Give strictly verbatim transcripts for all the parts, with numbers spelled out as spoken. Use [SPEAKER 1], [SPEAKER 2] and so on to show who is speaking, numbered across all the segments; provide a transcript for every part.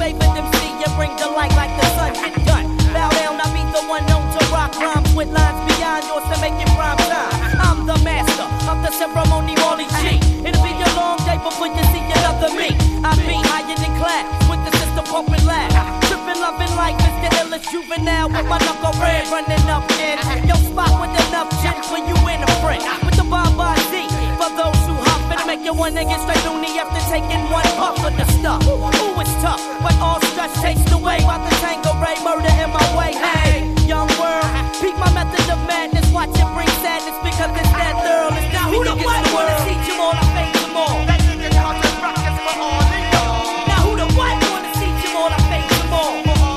[SPEAKER 1] favorite M C and bring the light like the sun. Get done. Bow down, I be the one known to rock rhymes with lines beyond yours to make it prime time. I'm the master of the ceremony, Wally G. It'll be a long day before you see another me. I be higher than class with the system pumping loud. Tripping, loving life is the illest juvenile with my knuckle red running up in your spot with enough gin when you in a friend. With the Baba Z for those who hop and make you wanna get straight loony after taking one puff of the stuff. Ooh, it's tough, but all stress chased away by the Tango Ray murder in my way. Hey, young world, peep my method of madness. Watch it bring sadness because it's that thorough. It's now who the one wanna teach them all, I fake them all. Now who the one wanna teach them all, I fake them all.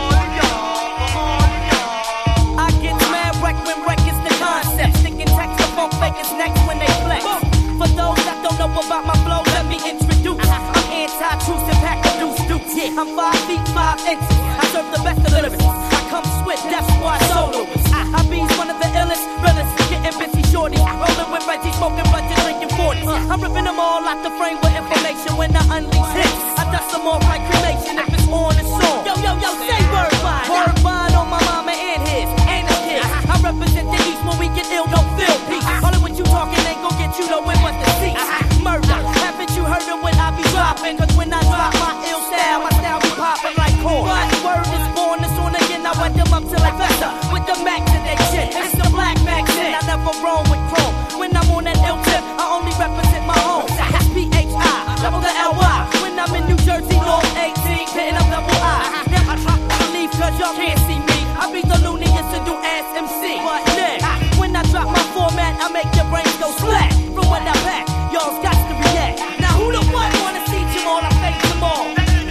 [SPEAKER 1] I get mad wreck when wreck is the concept. Sticking text to funk fakers next when they flex. For those that don't know about my flow, let me introduce. I'm anti-truth and pack a deuce deuce. Yeah, I'm five feet five inches. I serve the best of lyrics. I come swift, Death Squad soloists. I, I be one of the illest, realest, getting busy shorty. Rolling with Reggie, smoking budget, drinking forties. I'm ripping them all out the frame with information when I unleash hits. I dust them off like cremation if it's on and on. Yo, yo, yo, say word bond. Word bond on my mama and his, and his kids. I represent the East when we get ill, don't feel peace. All of what you talking ain't gon' get you nowhere but the seats. Murder, haven't you heard of when I be dropping? Cause when I drop my ill style, my style be popping like corn. My word is born, it's on again, I wet them up till I fester. With the Mac to they shit, it's the black Mac shit. I never roam with chrome. When I'm on that ill tip, I only represent my home. That's P H I, double the L Y. When I'm in New Jersey, North eighteen, hitting up double I. Now I try to leave cause y'all can't see me. I be the looniest to do ass M C. But then, when I drop my format, I make your brains go splat. From what I pack, y'all's got to react. Now who the one wanna see them all? I fake them all.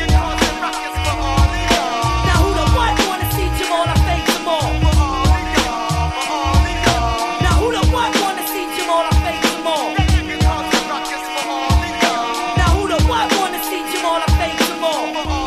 [SPEAKER 1] Now who the one wanna see them all? I fake them all. Now who the one wanna see them all? I fake them all. Now who the one wanna see them all? I fake them all.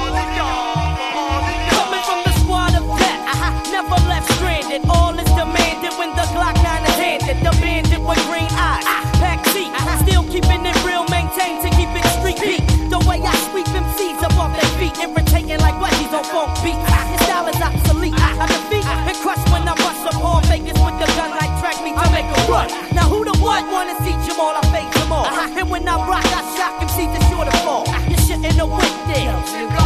[SPEAKER 1] Coming from the squad of death, never left stranded. All is demanded when the Glock nine is handed. The bandit with green eyes, back seat, still keeping it real, maintained to keep it street beat. The way I sweep M Cs up off their feet, irritating like wedgies on funk beat. His style is obsolete. I defeat and crush when I rush upon Vegas with the gun like track me to make a run. Now who the one wanna see them all? I fake them all. And when I rock, I shock M Cs, it's sure to fall. You're shitting the wind there.